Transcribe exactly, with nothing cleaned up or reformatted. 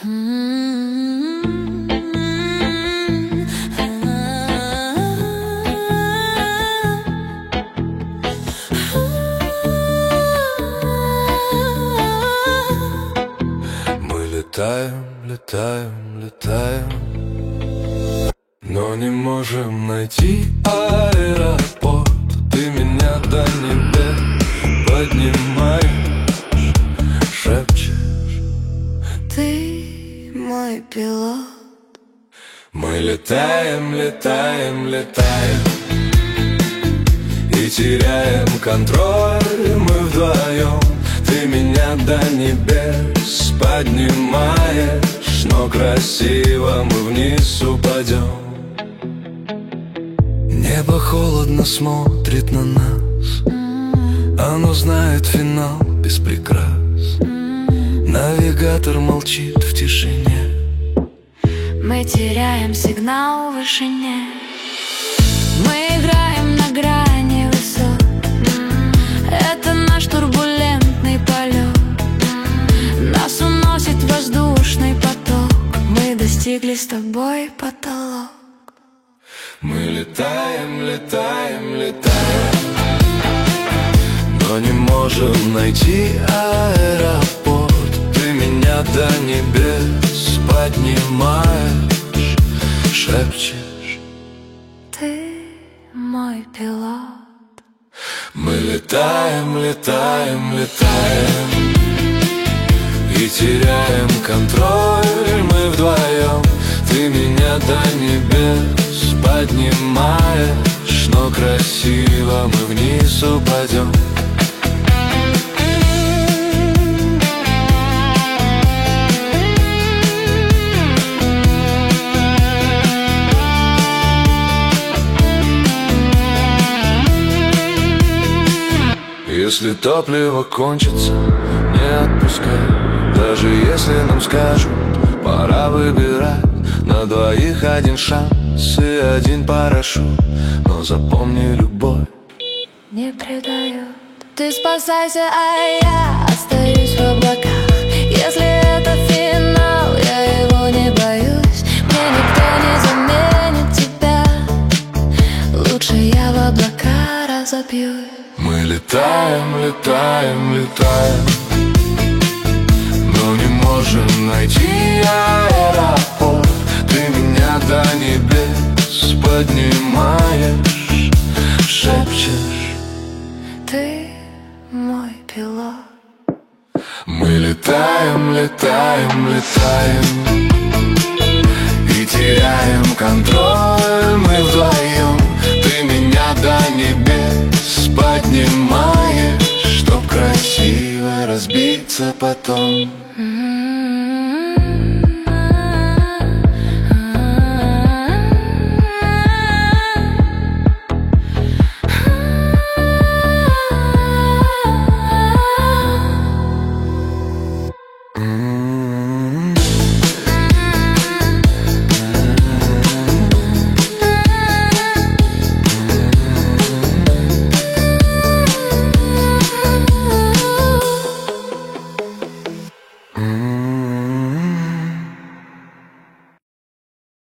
Мы летаем, летаем, летаем, но не можем найти аэропорт. Ты меня до небес поднимаешь, шепчешь: ты мой пилот. Мы летаем, летаем, летаем и теряем контроль. Мы вдвоем, ты меня до небес поднимаешь, но красиво мы вниз упадем. Небо холодно смотрит на нас, оно знает финал без прикрас. Навигатор молчит в тишине. Мы теряем сигнал в вышине. Мы играем на грани высот. Это наш турбулентный полет. Нас уносит воздушный поток. Мы достигли с тобой потолок. Мы летаем, летаем, летаем, но не можем найти аэропорт. Ты меня до небес поднимаешь, шепчешь: ты мой пилот. Мы летаем, летаем, летаем и теряем контроль. Мы вдвоем, ты меня до небес поднимаешь, но красиво мы вниз упадем. Если топливо кончится, не отпускай. Даже если нам скажут, пора выбирать. На двоих один шанс и один парашют. Но запомни, любовь не предает. Ты спасайся, а я остаюсь в облаках. Если это финал, я его не боюсь. Мне никто не заменит тебя. Лучше я в облака разобьюсь. Мы летаем, летаем, летаем, но не можем найти аэропорт. Ты меня до небес поднимаешь, шепчешь: ты мой пилот. Мы летаем, летаем, летаем и теряем контроль. Мы вдвоем, ты меня до небес поднимаешь, чтоб красиво разбиться потом. Mm-hmm.